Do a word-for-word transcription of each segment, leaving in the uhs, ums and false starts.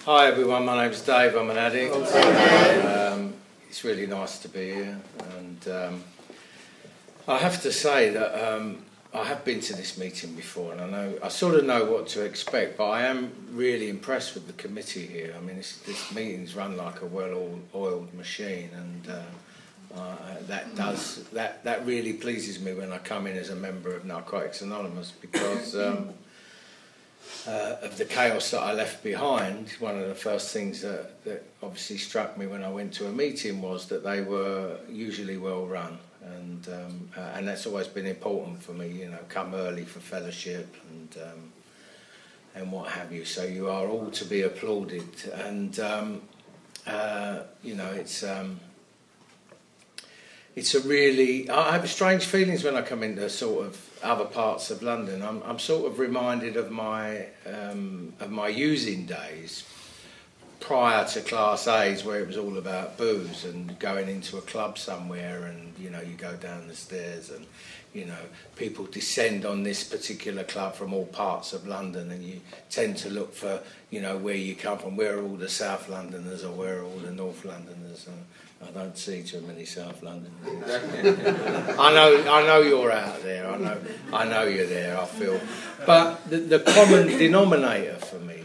Hi everyone, my name's Dave, I'm an addict. Um, it's really nice to be here, and um, I have to say that um, I have been to this meeting before, and I know I sort of know what to expect, but I am really impressed with the committee here. I mean, this, this meeting's run like a well-oiled machine, and uh, uh, that does that that really pleases me when I come in as a member of Narcotics Anonymous, because Um, Uh, of the chaos that I left behind. One of the first things that, that obviously struck me when I went to a meeting was that they were usually well run, and um, uh, and that's always been important for me. You know, come early for fellowship and um, and what have you. So you are all to be applauded, and um, uh, you know it's. Um, It's a really... I have strange feelings when I come into sort of other parts of London. I'm, I'm sort of reminded of my um, of my using days prior to Class A's, where it was all about booze and going into a club somewhere, and you know you go down the stairs and you know people descend on this particular club from all parts of London, and you tend to look for you know where you come from. Where are all the South Londoners, or where are all the North Londoners? And I don't see too many South Londoners. I know, I know you're out there. I know, I know you're there. I feel, but the, the common denominator for me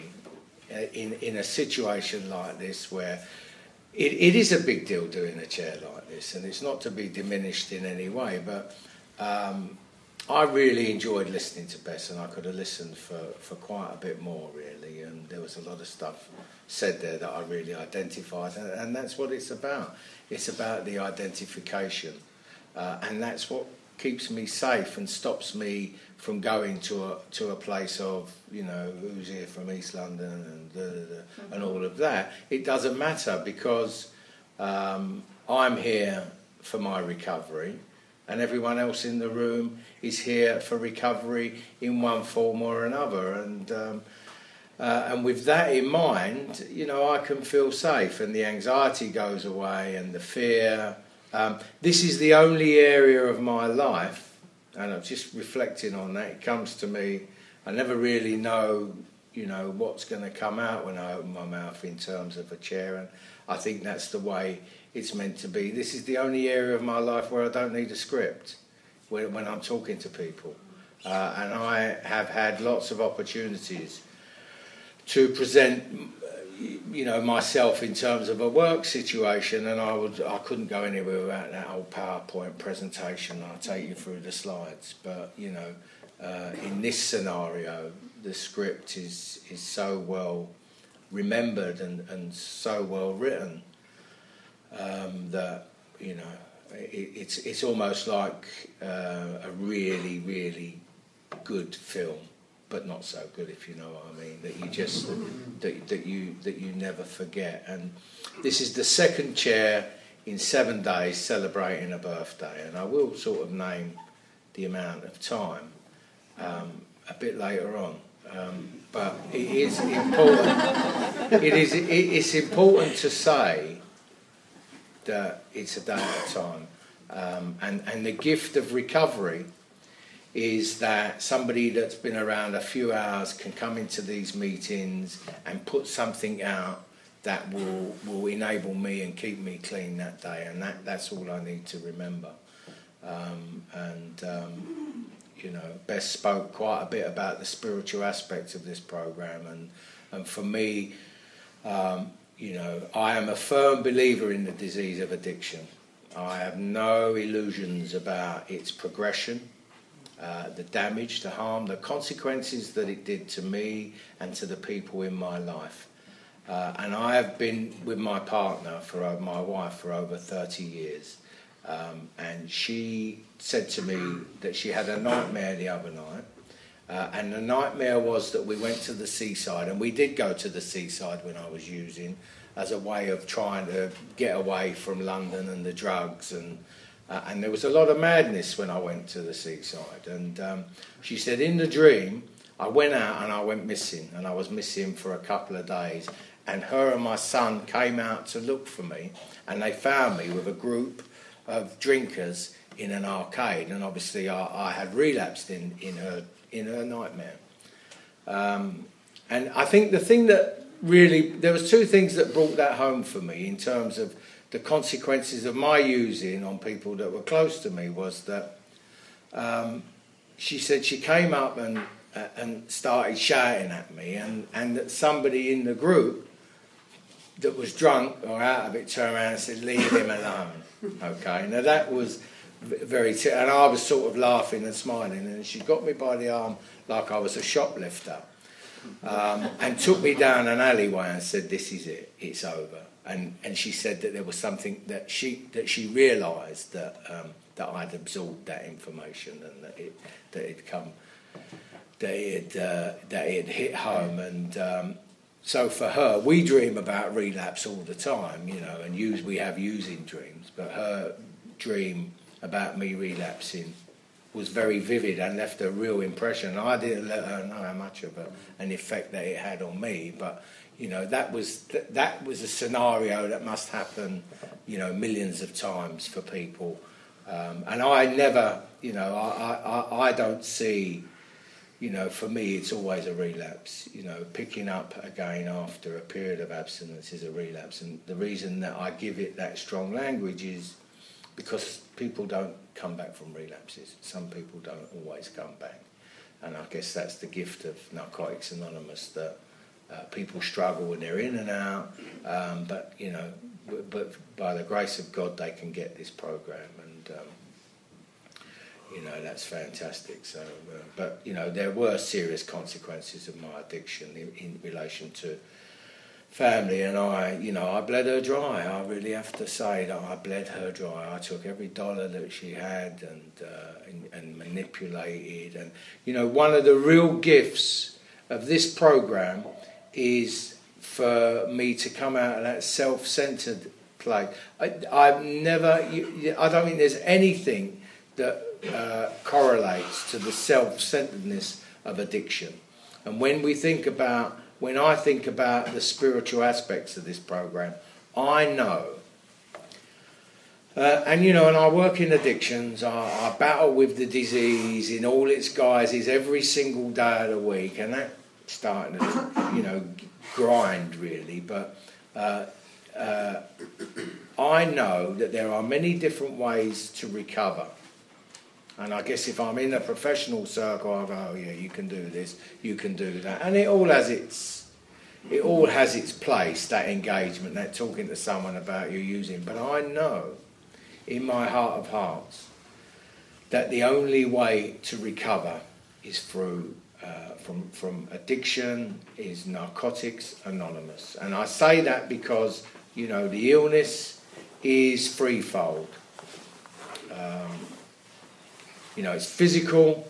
in in a situation like this, where it, it is a big deal doing a chair like this, and it's not to be diminished in any way, but um, I really enjoyed listening to Bess, and I could have listened for, for quite a bit more, really, and there was a lot of stuff said there that I really identified, and, and that's what it's about. It's about the identification, uh, and that's what keeps me safe and stops me from going to a to a place of, you know, who's here from East London and da, da, da, and all of that. It doesn't matter, because um, I'm here for my recovery, and everyone else in the room is here for recovery in one form or another, and um, Uh, and with that in mind, you know, I can feel safe, and the anxiety goes away, and the fear. Um, this is the only area of my life, and I'm just reflecting on that. It comes to me, I never really know, you know, what's going to come out when I open my mouth in terms of a chair, and I think that's the way it's meant to be. This is the only area of my life where I don't need a script when, when I'm talking to people, uh, and I have had lots of opportunities to present, you know, myself in terms of a work situation, and I would, I couldn't go anywhere without that old PowerPoint presentation. I'll take you through the slides, but you know, uh, in this scenario, the script is is so well remembered and, and so well written um, that you know it, it's it's almost like uh, a really really good film, but not so good, if you know what I mean, that you just that, that you that you never forget. And this is the second chair in seven days celebrating a birthday, and I will sort of name the amount of time um, a bit later on. Um, but it is important. It is it, it's important to say that it's a day at a time, um, and and the gift of recovery is that somebody that's been around a few hours can come into these meetings and put something out that will will enable me and keep me clean that day, and that, that's all I need to remember. Um, and um, you know, Bess spoke quite a bit about the spiritual aspects of this program, and and for me, um, you know, I am a firm believer in the disease of addiction. I have no illusions about its progression. Uh, the damage, the harm, the consequences that it did to me and to the people in my life. Uh, and I have been with my partner, for uh, my wife, for over thirty years. Um, and she said to me that she had a nightmare the other night. Uh, and the nightmare was that we went to the seaside, and we did go to the seaside when I was using, as a way of trying to get away from London and the drugs, and Uh, and there was a lot of madness when I went to the seaside. And um, she said, in the dream, I went out and I went missing, and I was missing for a couple of days. And her and my son came out to look for me, and they found me with a group of drinkers in an arcade. And obviously, I, I had relapsed in, in her in her nightmare. Um, and I think the thing that really, there was two things that brought that home for me in terms of the consequences of my using on people that were close to me. Was that um, she said she came up and uh, and started shouting at me, and, and that somebody in the group that was drunk or out of it turned around and said, "Leave him alone." Okay, now that was very, t- and I was sort of laughing and smiling, and she got me by the arm like I was a shoplifter, um, and took me down an alleyway and said, "This is it, it's over." And and she said that there was something that she that she realised that um, that I'd absorbed that information, and that it that it come that it uh, that it hit home. And um, so for her, we dream about relapse all the time, you know, and use we have using dreams, but her dream about me relapsing was very vivid and left a real impression. I didn't let her know how much of a, an effect that it had on me, but you know, that was th- that was a scenario that must happen, you know, millions of times for people. Um, and I never, you know, I, I, I don't see, you know, for me it's always a relapse. You know, picking up again after a period of abstinence is a relapse. And the reason that I give it that strong language is because people don't come back from relapses. Some people don't always come back. And I guess that's the gift of Narcotics Anonymous, that Uh, people struggle when they're in and out, um, but you know, b- but by the grace of God, they can get this program, and um, you know, that's fantastic. So, uh, but you know, there were serious consequences of my addiction in, in relation to family, and I, you know, I bled her dry. I really have to say that I bled her dry. I took every dollar that she had and uh, and, and manipulated, and you know, one of the real gifts of this program is for me to come out of that self-centered place. I, I've never, you, I don't think there's anything that uh, correlates to the self-centeredness of addiction. And when we think about, when I think about the spiritual aspects of this program, I know, uh, and you know, and I work in addictions, I, I battle with the disease in all its guises every single day of the week, and that starting to, you know, grind really, but uh, uh, I know that there are many different ways to recover. And I guess if I'm in a professional circle, I go, oh yeah, you can do this, you can do that, and it all has its, it all has its place. That engagement, that talking to someone about your using. But I know, in my heart of hearts, that the only way to recover is through. Uh, from from addiction is Narcotics Anonymous. And I say that because, you know, the illness is threefold. Um, you know, it's physical,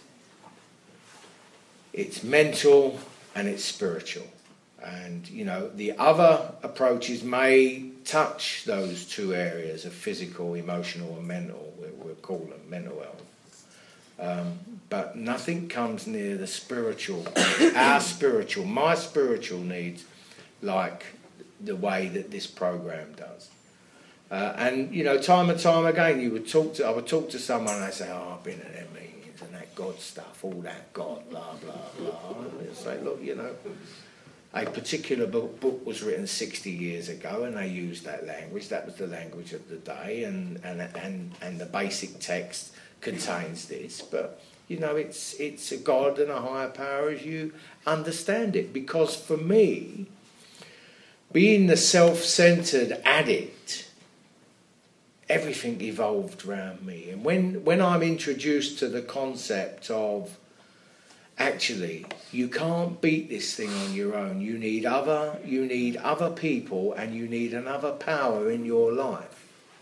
it's mental, and it's spiritual. And, you know, the other approaches may touch those two areas of physical, emotional, and mental. We'll call them mental health. Um, but nothing comes near the spiritual, our spiritual, my spiritual needs, like the way that this program does. Uh, and you know, time and time again, you would talk to, I would talk to someone, and they say, "Oh, I've been at their meetings and that God stuff, all that God, blah blah blah." And I'd say, "Look, you know, a particular book, book was written sixty years ago, and they used that language. That was the language of the day, and and and and the basic text contains this, but you know, it's it's a God and a higher power as you understand it." Because for me, being the self-centered addict, everything evolved around me. And when when I'm introduced to the concept of, actually, you can't beat this thing on your own. You need other you need other people, and you need another power in your life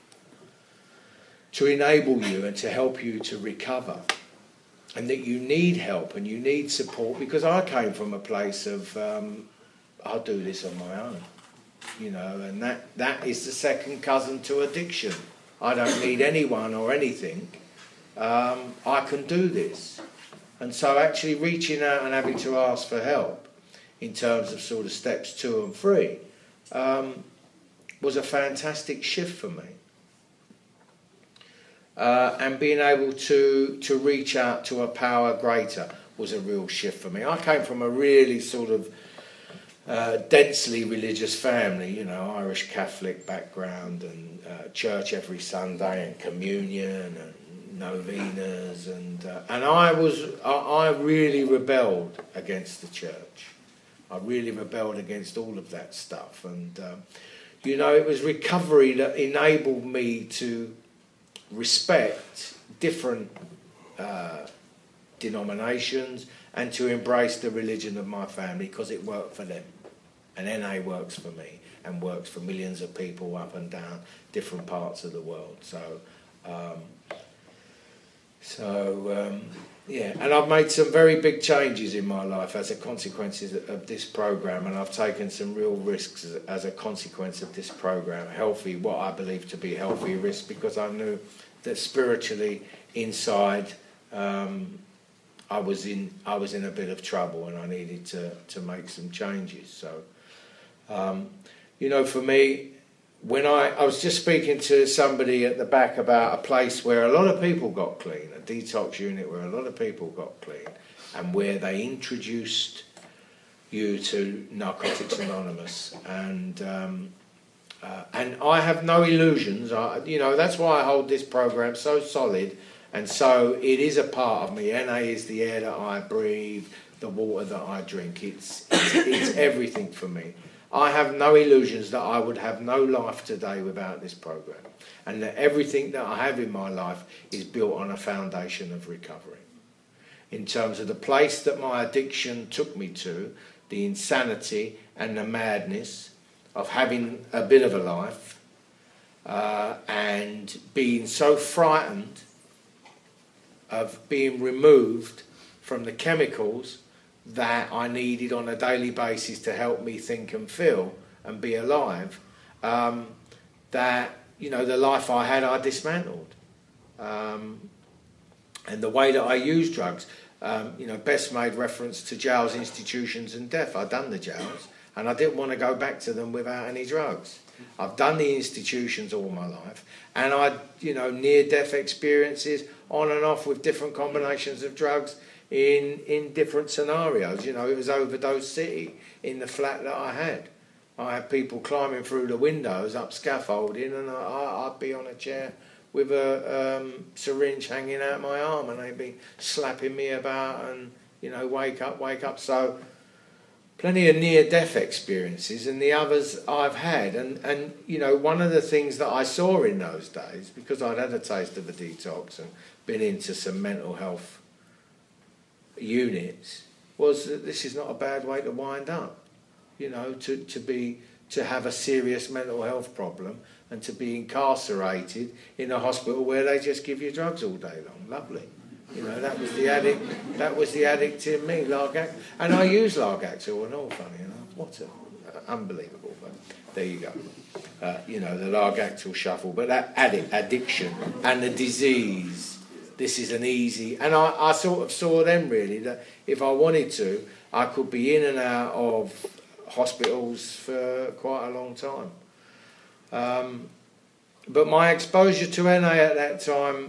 to enable you and to help you to recover, and that you need help and you need support. Because I came from a place of um, I'll do this on my own, you know, and that that is the second cousin to addiction. I don't need anyone or anything. Um, I can do this. And so actually reaching out and having to ask for help in terms of sort of steps two and three um, was a fantastic shift for me. Uh, and being able to to reach out to a power greater was a real shift for me. I came from a really sort of uh, densely religious family, you know, Irish Catholic background, and uh, church every Sunday, and communion and novenas, and uh, and I was I, I really rebelled against the church. I really rebelled against all of that stuff, and um, you know, it was recovery that enabled me to respect different uh, denominations and to embrace the religion of my family, because it worked for them. And N A works for me and works for millions of people up and down different parts of the world. So, um, so um, yeah, and I've made some very big changes in my life as a consequence of this program, and I've taken some real risks as, as a consequence of this program. Healthy, what I believe to be healthy risks, because I knew that spiritually inside, um, I was in I was in a bit of trouble, and I needed to to make some changes. So, um, you know, for me, when I I was just speaking to somebody at the back about a place where a lot of people got clean, a detox unit where a lot of people got clean, and where they introduced you to Narcotics Anonymous, and um, uh, and I have no illusions. I, you know, that's why I hold this program so solid. And so it is a part of me. N A is the air that I breathe, the water that I drink. It's, it's, it's everything for me. I have no illusions that I would have no life today without this program. And that everything that I have in my life is built on a foundation of recovery. In terms of the place that my addiction took me to, the insanity and the madness of having a bit of a life, uh, and being so frightened of being removed from the chemicals that I needed on a daily basis to help me think and feel and be alive, um, that, you know, the life I had, I dismantled. Um, and the way that I used drugs, um, you know, Bess made reference to jails, institutions and death. I'd done the jails, and I didn't want to go back to them without any drugs. I've done the institutions all my life, and I, you know, near-death experiences on and off with different combinations of drugs in in different scenarios. You know, it was Overdose City in the flat that I had. I had people climbing through the windows up scaffolding, and I, I'd be on a chair with a um, syringe hanging out my arm, and they'd be slapping me about and, you know, wake up, wake up. So plenty of near-death experiences, and the others I've had. And, and, you know, one of the things that I saw in those days, because I'd had a taste of a detox and been into some mental health units, was that this is not a bad way to wind up. You know, to, to be to have a serious mental health problem and to be incarcerated in a hospital where they just give you drugs all day long. Lovely. You know, that was the addict. That was the addict in me, Largactil, and I use Largactil and all. Funny enough, what a uh, unbelievable. But there you go. Uh, you know, the Largactil shuffle, but that addict addiction and the disease. This is an easy, and I, I sort of saw them really that if I wanted to, I could be in and out of hospitals for quite a long time. Um, but my exposure to N A at that time,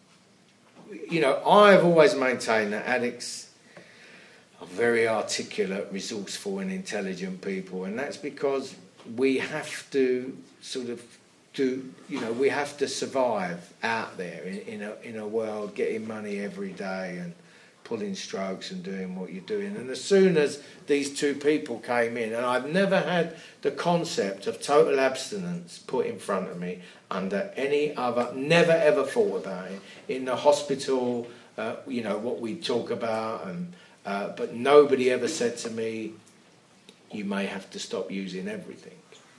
you know, I've always maintained that addicts are very articulate, resourceful and intelligent people, and that's because we have to sort of do, you know, we have to survive out there in, in, a, in a world getting money every day and pulling strokes and doing what you're doing. And as soon as these two people came in, and I've never had the concept of total abstinence put in front of me under any other, never ever thought about it. In the hospital, uh, you know, what we talk about, and uh, but nobody ever said to me, you may have to stop using everything.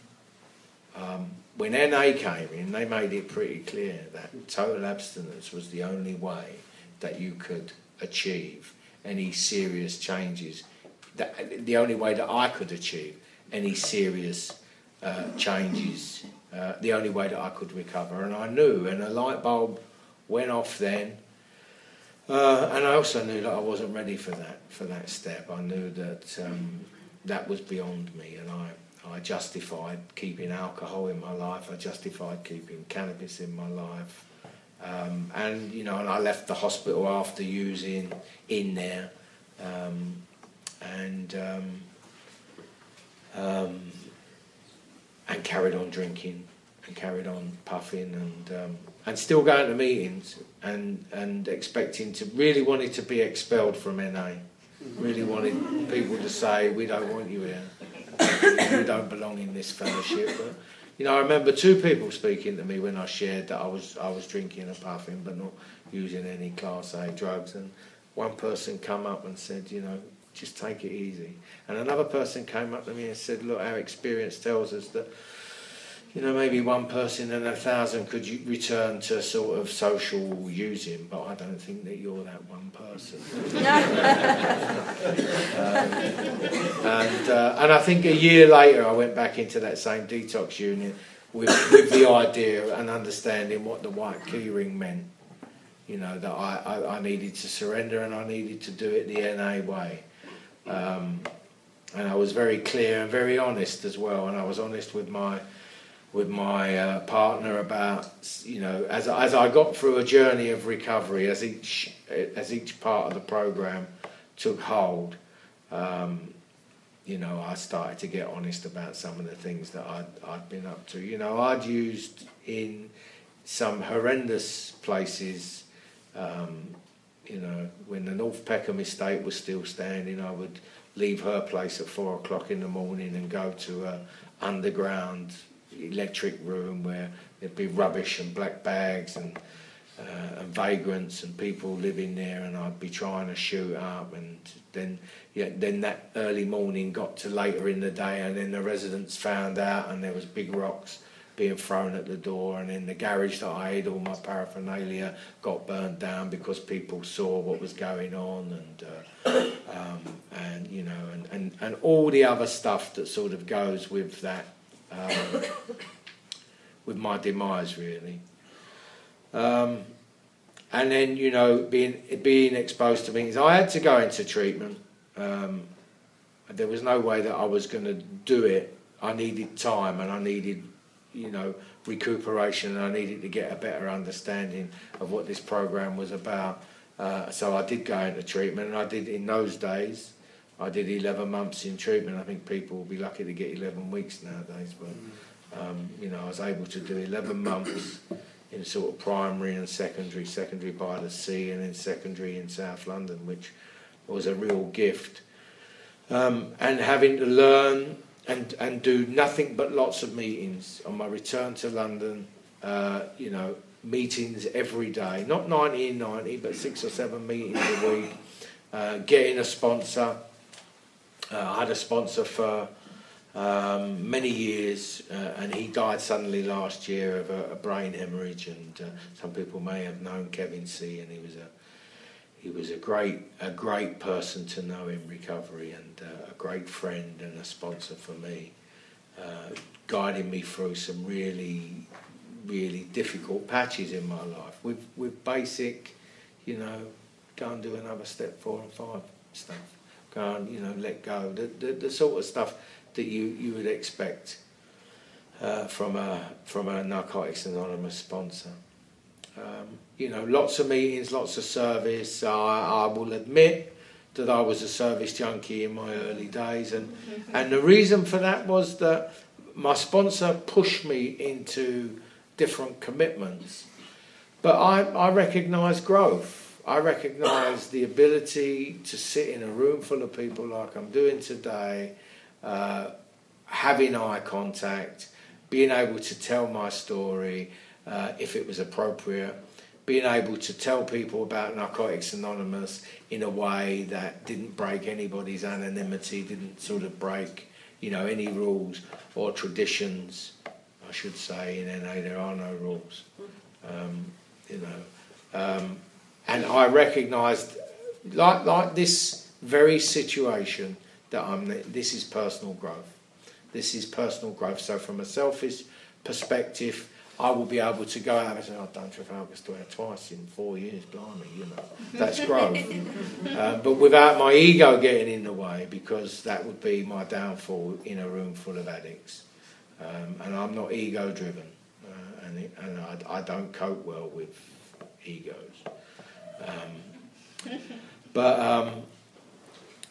Um, when N A came in, they made it pretty clear that total abstinence was the only way that you could achieve any serious changes, that the only way that I could achieve any serious uh, changes, uh, the only way that I could recover. And I knew, and a light bulb went off then, uh, and I also knew that I wasn't ready for that for that step. I knew that um, that was beyond me, and I I justified keeping alcohol in my life, I justified keeping cannabis in my life. Um, and, you know, and I left the hospital after using in there. Um, and, um, um, and carried on drinking and carried on puffing and um, and still going to meetings and and expecting to really wanted to be expelled from N A. Really wanted people to say, we don't want you here. You don't belong in this fellowship. But, you know, I remember two people speaking to me when I shared that I was I was drinking and puffing but not using any Class A drugs, and one person come up and said, you know, just take it easy. And another person came up to me and said, look, our experience tells us that, you know, maybe one person in a thousand could you return to sort of social using, but I don't think that you're that one person. um, and uh, and I think a year later I went back into that same detox unit with, with the idea and understanding what the white keyring meant. You know, that I, I, I needed to surrender and I needed to do it the N A way. Um, and I was very clear and very honest as well, and I was honest with my with my uh, partner about, you know, as as I got through a journey of recovery, as each as each part of the program took hold, um, you know, I started to get honest about some of the things that I'd I'd been up to. You know, I'd used in some horrendous places. Um, you know, when the North Peckham estate was still standing, I would leave her place at four o'clock in the morning and go to a underground electric room where there'd be rubbish and black bags and uh, and vagrants and people living there, and I'd be trying to shoot up, and then yeah, then that early morning got to later in the day, and then the residents found out, and there was big rocks being thrown at the door, and in the garage that I had all my paraphernalia got burnt down because people saw what was going on, and uh, um, and you know, and, and, and all the other stuff that sort of goes with that, um, with my demise really. Um, and then, you know, being being exposed to things, I had to go into treatment. Um, there was no way that I was going to do it. I needed time, and I needed, you know, recuperation, and I needed to get a better understanding of what this program was about. Uh, so I did go into treatment, and I did, in those days, I did eleven months in treatment. I think people will be lucky to get eleven weeks nowadays, but um, you know, I was able to do eleven months in sort of primary and secondary, secondary by the sea, and then secondary in South London, which was a real gift. Um, and having to learn and and do nothing but lots of meetings on my return to London, uh, you know, meetings every day, not ninety and ninety, but six or seven meetings a week, uh, getting a sponsor. Uh, I had a sponsor for um, many years, uh, and he died suddenly last year of a, a brain hemorrhage, and uh, some people may have known Kevin C, and he was a He was a great, a great person to know in recovery, and uh, a great friend and a sponsor for me, uh, guiding me through some really, really difficult patches in my life with with basic, you know, go and do another step four and five stuff, go and, you know, let go, the the, the sort of stuff that you, you would expect uh, from a from a Narcotics Anonymous sponsor. Um, you know, lots of meetings, lots of service. I, I will admit that I was a service junkie in my early days, and and the reason for that was that my sponsor pushed me into different commitments. But I, I recognised growth. I recognised the ability to sit in a room full of people like I'm doing today, uh, having eye contact, being able to tell my story, Uh, if it was appropriate, being able to tell people about Narcotics Anonymous in a way that didn't break anybody's anonymity, didn't sort of break, you know, any rules or traditions, I should say. In N A there are no rules, um, you know. Um, and I recognised, like like this very situation that I'm. This is personal growth. This is personal growth. So from a selfish perspective, I will be able to go out and say, I've done Trafalgar Square twice in four years, blimey, you know, that's growth. uh, but without my ego getting in the way, because that would be my downfall in a room full of addicts. Um, and I'm not ego-driven, uh, and, it, and I, I don't cope well with egos. Um, but, um,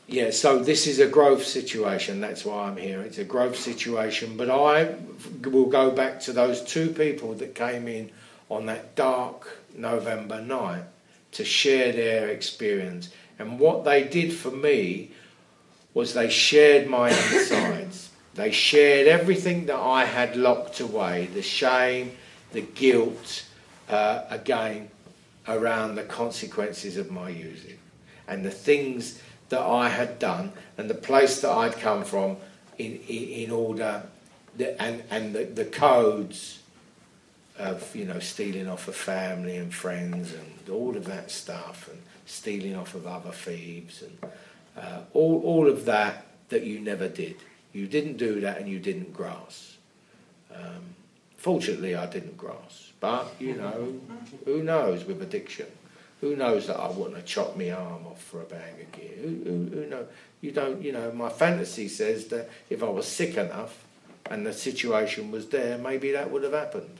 yeah, so this is a growth situation. That's why I'm here. It's a growth situation. But I will go back to those two people that came in on that dark November night to share their experience. And what they did for me was they shared my insides. They shared everything that I had locked away, the shame, the guilt, uh, again, around the consequences of my using. And the things that I had done and the place that I'd come from in, in, in order, the, and, and the, the codes of, you know, stealing off of family and friends and all of that stuff, and stealing off of other thieves, and uh, all, all of that that you never did. You didn't do that, and you didn't grasp. Um, fortunately, I didn't grasp. But, you know, who knows with addiction? Who knows that I wouldn't have chopped my arm off for a bag of gear? Who, who, who knows? You don't, you know, my fantasy says that if I was sick enough and the situation was there, maybe that would have happened.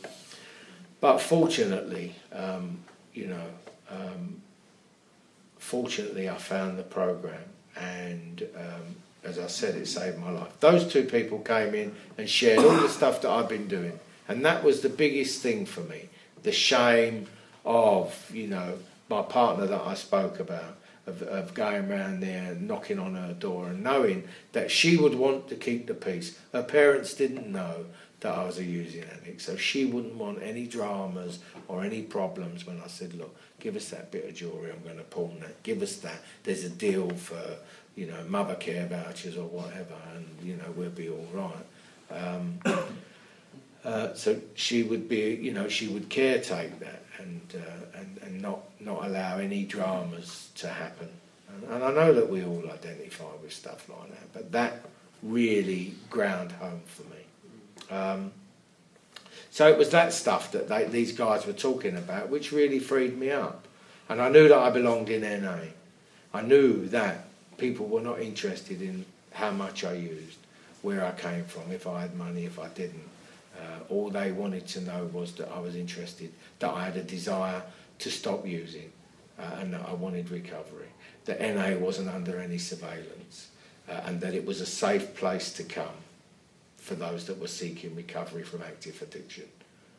But fortunately, um, you know, um, fortunately I found the program, and um, as I said, it saved my life. Those two people came in and shared all the stuff that I've been doing, and that was the biggest thing for me, the shame of, you know, my partner that I spoke about, of, of going around there, knocking on her door and knowing that she would want to keep the peace. Her parents didn't know that I was a using addict, so she wouldn't want any dramas or any problems when I said, look, give us that bit of jewellery, I'm going to pawn that, give us that, there's a deal for, you know, mother care vouchers or whatever, and, you know, we'll be all right. Um, uh, so she would be, you know, she would caretake that, and uh, and, and not, not allow any dramas to happen. And, and I know that we all identify with stuff like that, but that really ground home for me. Um, so it was that stuff that they, these guys were talking about which really freed me up. And I knew that I belonged in N A. I knew that people were not interested in how much I used, where I came from, if I had money, if I didn't. Uh, all they wanted to know was that I was interested, that I had a desire to stop using, uh, and that I wanted recovery, that N A wasn't under any surveillance, uh, and that it was a safe place to come for those that were seeking recovery from active addiction.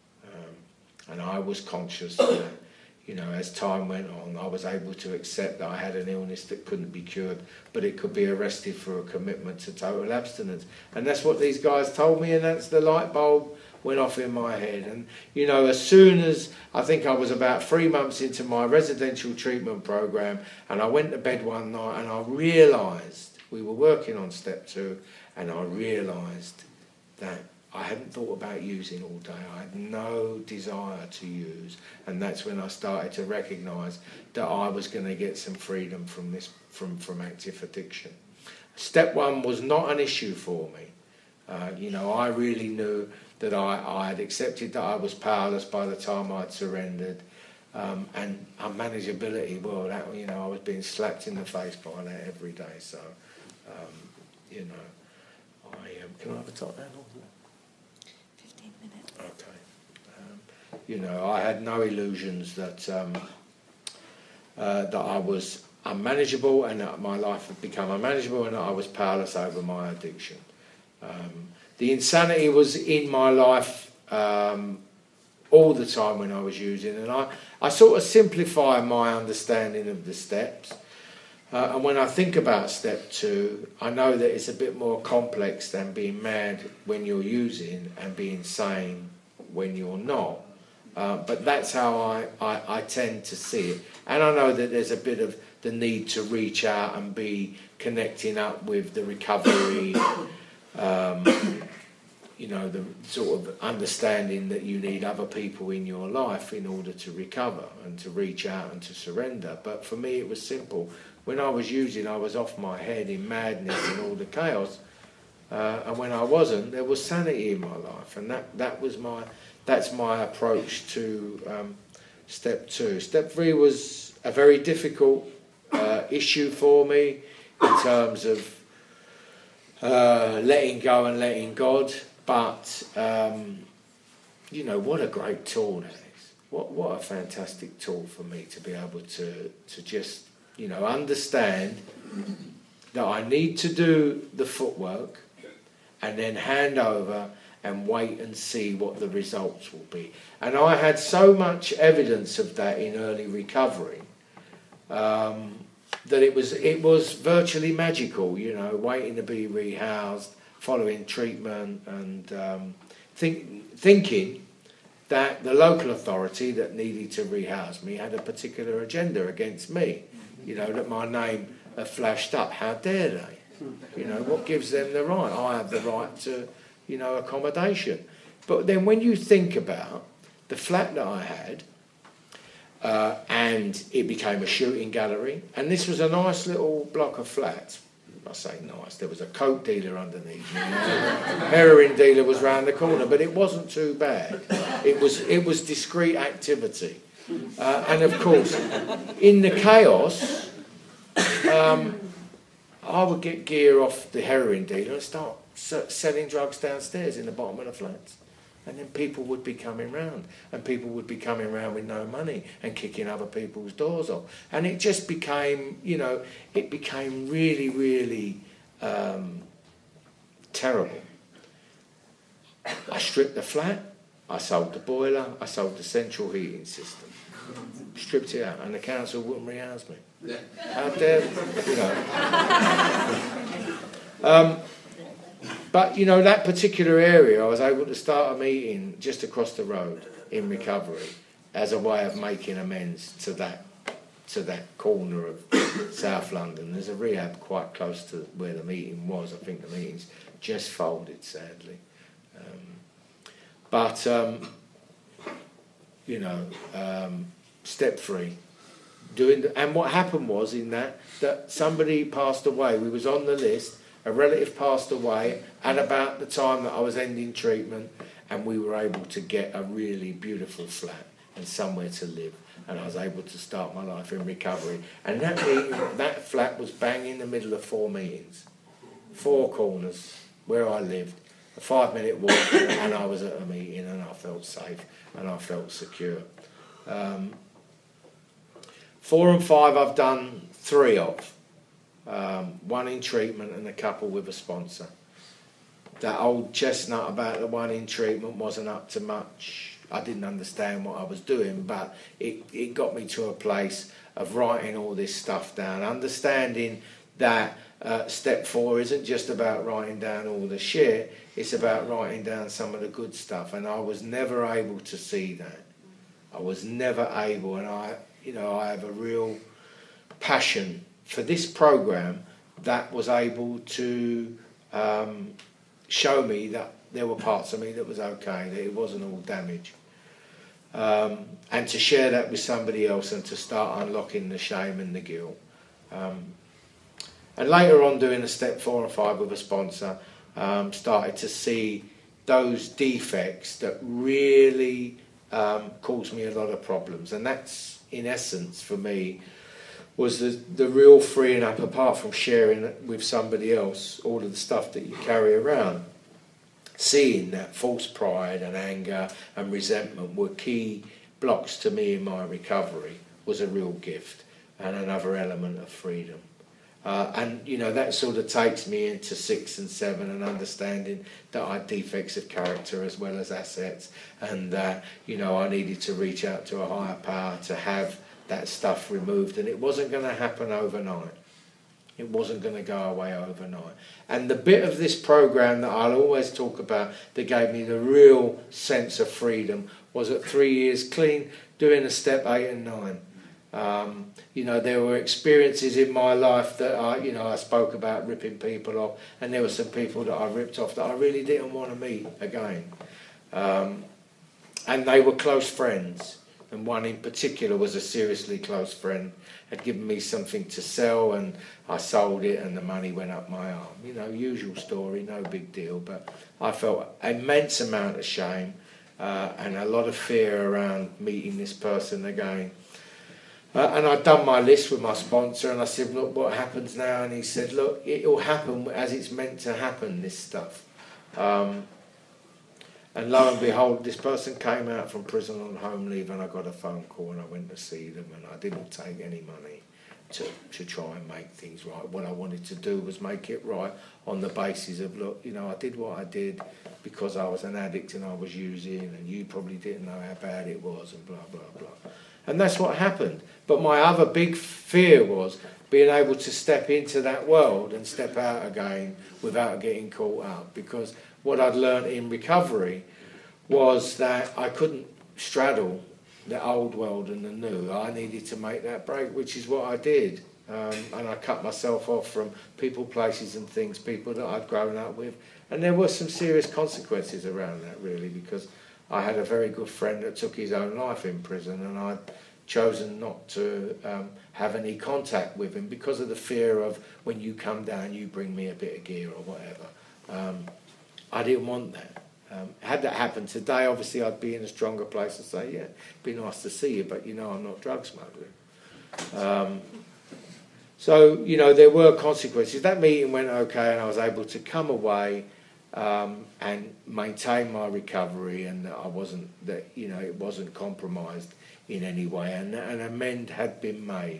Um, and I was conscious that, you know, as time went on, I was able to accept that I had an illness that couldn't be cured, but it could be arrested for a commitment to total abstinence. And that's what these guys told me, and that's the light bulb went off in my head. And, you know, as soon as, I think I was about three months into my residential treatment program, and I went to bed one night and I realised, we were working on step two, and I realised that I hadn't thought about using all day. I had no desire to use, and that's when I started to recognise that I was going to get some freedom from this, from, from active addiction. Step one was not an issue for me. Uh, you know, I really knew that I, I had accepted that I was powerless by the time I'd surrendered, um, and unmanageability, well, that, you know, I was being slapped in the face by that every day. So, um, you know, I um, can I have a top down? Okay. Um, you know, I had no illusions that um, uh, that I was unmanageable, and that my life had become unmanageable, and that I was powerless over my addiction. Um, the insanity was in my life um, all the time when I was using, and I, I sort of simplify my understanding of the steps. Uh, and when I think about step two, I know that it's a bit more complex than being mad when you're using and being sane when you're not. Uh, but that's how I, I, I tend to see it. And I know that there's a bit of the need to reach out and be connecting up with the recovery, um, you know, the sort of understanding that you need other people in your life in order to recover and to reach out and to surrender. But for me, it was simple. When I was using, I was off my head in madness and all the chaos, uh, and when I wasn't, there was sanity in my life, and that, that was my that's my approach to um, step two. Step three was a very difficult uh, issue for me in terms of uh, letting go and letting God, but um, you know, what a great tool that is. What what a fantastic tool for me to be able to to just, you know, understand that I need to do the footwork and then hand over and wait and see what the results will be. And I had so much evidence of that in early recovery um, that it was it was virtually magical, you know, waiting to be rehoused, following treatment, and um, think, thinking that the local authority that needed to rehouse me had a particular agenda against me. You know, that my name had flashed up. How dare they? You know, what gives them the right? I have the right to, you know, accommodation. But then when you think about the flat that I had, uh, and it became a shooting gallery, and this was a nice little block of flats. I say nice, there was a coke dealer underneath me. Heroin dealer was round the corner, but it wasn't too bad. It was, it was discreet activity. Uh, and of course, in the chaos, um, I would get gear off the heroin dealer and start selling drugs downstairs in the bottom of the flats. And then people would be coming round, and people would be coming round with no money and kicking other people's doors off. And it just became, you know, it became really, really um, terrible. I stripped the flat, I sold the boiler, I sold the central heating system. Stripped it out, and the council wouldn't rehouse me. How dare, you know. Um, But, you know, that particular area, I was able to start a meeting just across the road in recovery as a way of making amends to that to that corner of South London. There's a rehab quite close to where the meeting was. I think the meeting's just folded, sadly. Um, but, um, you know, um, step three. Doing the, and what happened was in that, that somebody passed away. We was on the list. A relative passed away at about the time that I was ending treatment, and we were able to get a really beautiful flat and somewhere to live, and I was able to start my life in recovery. And that meeting, that flat was bang in the middle of four meetings, four corners where I lived, a five-minute walk, and I was at a meeting, and I felt safe and I felt secure. Um, four and five I've done three of. Um, one in treatment and a couple with a sponsor. That old chestnut about the one in treatment wasn't up to much. I didn't understand what I was doing, but it, it got me to a place of writing all this stuff down, understanding that uh, step four isn't just about writing down all the shit, it's about writing down some of the good stuff, and I was never able to see that. I was never able, and I, you know, I have a real passion for this program that was able to um, show me that there were parts of me that was okay, that it wasn't all damage. Um, and to share that with somebody else and to start unlocking the shame and the guilt. Um, and later on, doing a step four and five with a sponsor, um, started to see those defects that really um, caused me a lot of problems. And that's, in essence, for me, was the, the real freeing up, apart from sharing with somebody else all of the stuff that you carry around. Seeing that false pride and anger and resentment were key blocks to me in my recovery was a real gift and another element of freedom. Uh, and, you know, that sort of takes me into six and seven and understanding that I had defects of character as well as assets, and that, you know, I needed to reach out to a higher power to have that stuff removed, and it wasn't going to happen overnight. It wasn't going to go away overnight. And the bit of this program that I'll always talk about that gave me the real sense of freedom was at three years clean, doing a step eight and nine. Um, you know, there were experiences in my life that I, you know, I spoke about ripping people off, and there were some people that I ripped off that I really didn't want to meet again. Um, and they were close friends. And one in particular was a seriously close friend, had given me something to sell, and I sold it and the money went up my arm. You know, usual story, no big deal, but I felt an immense amount of shame uh, and a lot of fear around meeting this person again. Uh, and I'd done my list with my sponsor, and I said, look, what happens now? And he said, look, it'll happen as it's meant to happen, this stuff. Um, And lo and behold, this person came out from prison on home leave, and I got a phone call and I went to see them, and I didn't take any money. to, to try and make things right. What I wanted to do was make it right on the basis of, look, you know, I did what I did because I was an addict and I was using, and you probably didn't know how bad it was, and blah, blah, blah. And that's what happened. But my other big fear was being able to step into that world and step out again without getting caught up. Because what I'd learned in recovery was that I couldn't straddle the old world and the new. I needed to make that break, which is what I did. Um, and I cut myself off from people, places and things, people that I'd grown up with. And there were some serious consequences around that, really, because I had a very good friend that took his own life in prison, and I'd chosen not to um, have any contact with him because of the fear of, when you come down, you bring me a bit of gear or whatever. Um, I didn't want that. Um, had that happened today, obviously I'd be in a stronger place and say, yeah, it'd be nice to see you, but you know I'm not drug smuggling. Um, so, you know, there were consequences. That meeting went okay, and I was able to come away um, and maintain my recovery, and that I wasn't, that, you know, it wasn't compromised in any way, and an amend had been made.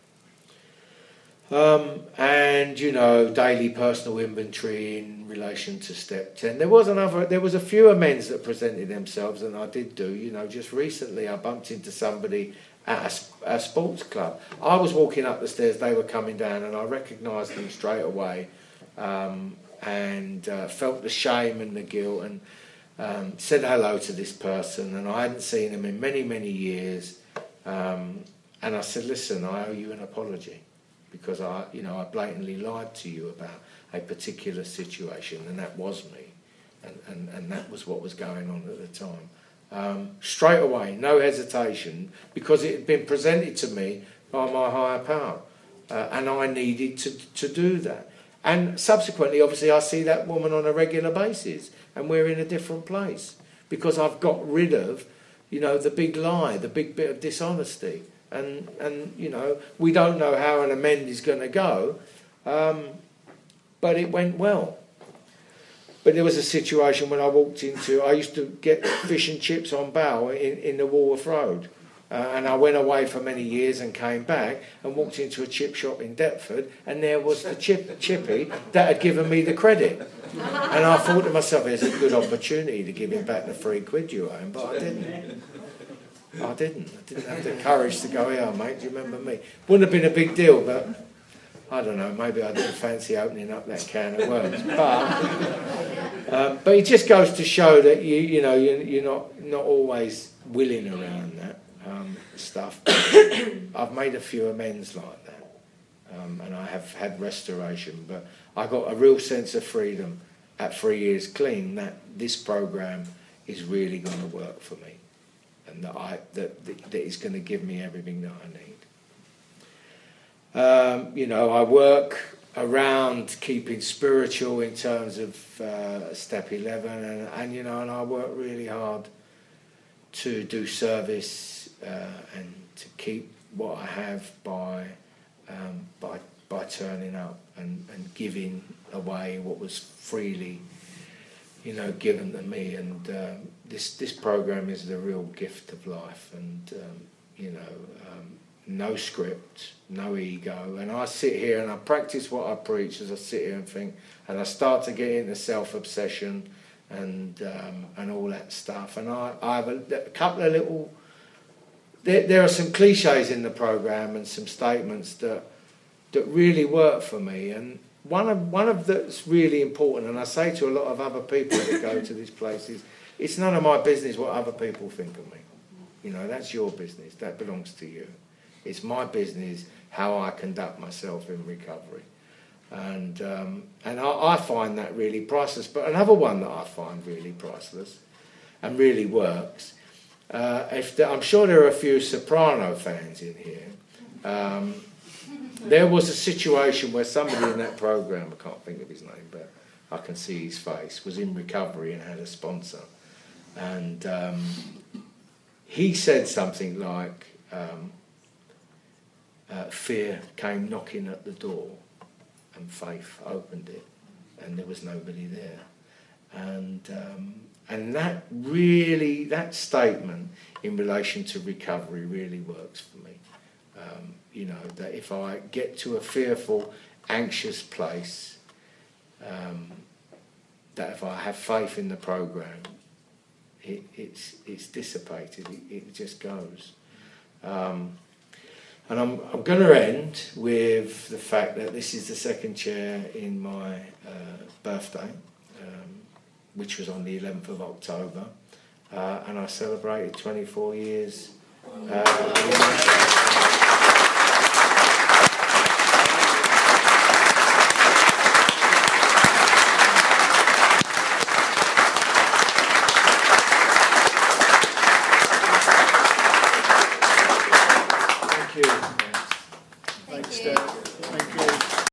Um, and, you know, daily personal inventory in relation to step ten. There was another, there was a few amends that presented themselves, and I did do, you know, just recently I bumped into somebody at a, a sports club. I was walking up the stairs, they were coming down, and I recognised them straight away, um, and uh, felt the shame and the guilt, and um, said hello to this person, and I hadn't seen him in many, many years, um, and I said, listen, I owe you an apology, because I, you know, I blatantly lied to you about a particular situation, and that was me, and, and, and that was what was going on at the time. Um, straight away, no hesitation, because it had been presented to me by my higher power, uh, and I needed to, to do that. And subsequently, obviously, I see that woman on a regular basis, and we're in a different place, because I've got rid of, you know, the big lie, the big bit of dishonesty. And, and you know, we don't know how an amend is going to go, um, but it went well. But there was a situation when I walked into, I used to get fish and chips on Bow in, in the Walworth Road. Uh, and I went away for many years and came back and walked into a chip shop in Deptford, and there was the chip, chippy that had given me the credit. And I thought to myself, there's a good opportunity to give him back the three quid you owe him, but I didn't. I didn't. I didn't have the courage to go, here, mate, do you remember me? Wouldn't have been a big deal, but I don't know, maybe I didn't fancy opening up that can of worms. But, um, but it just goes to show that, you you know, you, you're not, not always willing around that um, stuff. I've made a few amends like that, um, and I have had restoration, but I got a real sense of freedom at three years clean that this program is really going to work for me. And that I that that is going to give me everything that I need. Um, you know, I work around keeping spiritual in terms of uh, step eleven, and, and you know, and I work really hard to do service uh, and to keep what I have by um, by by turning up and, and giving away what was freely, you know, given to me. And um, this this program is the real gift of life, and um, you know, um, no script, no ego. And I sit here and I practice what I preach as I sit here and think, and I start to get into self-obsession and um, and all that stuff. And I, I have a, a couple of little, there, there are some cliches in the program and some statements that that really work for me. And One of one of that's really important, and I say to a lot of other people that go to these places, it's none of my business what other people think of me. You know, that's your business. That belongs to you. It's my business how I conduct myself in recovery, and um, and I, I find that really priceless. But another one that I find really priceless and really works. Uh, if the, I'm sure there are a few Soprano fans in here. Um, There was a situation where somebody in that program, I can't think of his name, but I can see his face, was in recovery and had a sponsor. And um, he said something like, um, uh, fear came knocking at the door and faith opened it, and there was nobody there. And um, and that really, that statement in relation to recovery really works for me. Um, you know, that if I get to a fearful, anxious place, um, that if I have faith in the program, it, it's it's dissipated. It, it just goes. Um, and I'm I'm going to end with the fact that this is the second chair in my uh, birthday, um, which was on the eleventh of October, uh, and I celebrated twenty-four years. Uh,